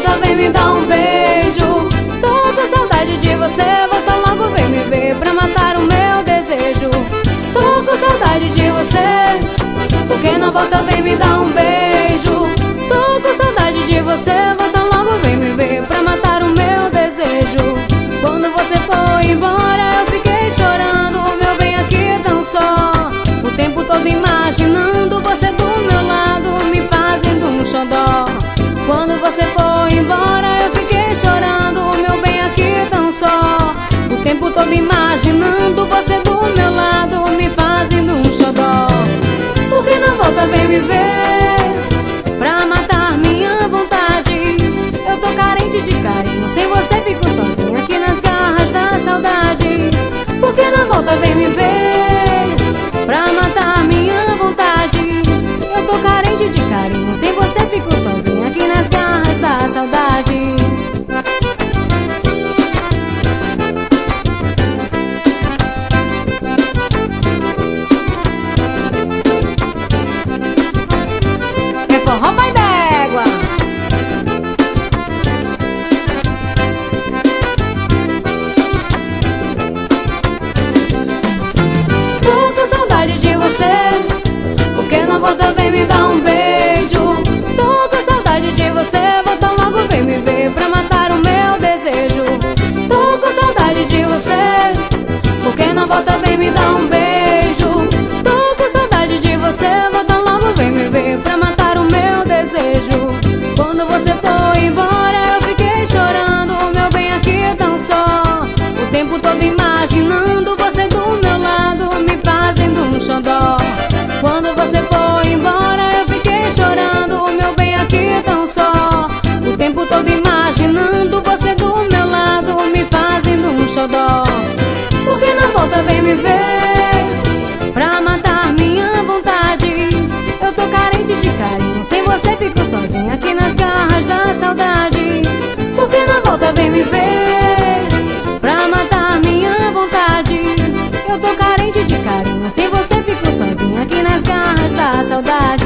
volta, vem me dar um beijo. Tô com saudade de você, volta logo, vem me ver pra matar o meu desejo. Tô com saudade de você, por que não volta, vem me dar um beijo. Tô com saudade de você, volta logo, vem me ver pra matar o meu desejo. Quando você foi embora eu fiquei chorando, meu bem, aqui tão só. O tempo todo imaginando você do meu lado, me fazendo um xodó. Quando você foi embora eu fiquei chorando, meu bem, aqui tão só. O tempo todo imaginando você do meu lado, me fazendo um xodó. Por que não volta, vem me ver pra matar minha vontade? Eu tô carente de carinho, sem você fico sozinha aqui nas garras da saudade. Por que não volta, vem me ver pra matar minha vontade? Eu tô carente de carinho, sem você fico sozinha aqui nas garras da saudade. É forró, pai d'égua. Tô com saudade de você, por que não volta, vem me dar um beijo. Tô com saudade de você, volta logo, vem me ver pra matar o meu desejo. Tô com saudade de você, por que não volta, vem me dar um beijo. Tô com saudade de você, volta logo, vem me ver pra matar o meu desejo. Quando você foi embora eu fiquei chorando, meu bem, aqui tão só. O tempo todo imaginando você do meu lado, me fazendo um xodó. Quando você foi embora eu fiquei chorando, meu bem, aqui tão só. O tempo todo imaginando você do meu lado, me fazendo um xodó. Por que não volta, vem me ver pra matar minha vontade? Eu tô carente de carinho, sem você fico sozinha aqui nas garras da saudade. Por que não volta, vem me ver pra matar minha vontade? Eu tô carente de carinho, sem você fico sozinha aqui nas garras da saudade.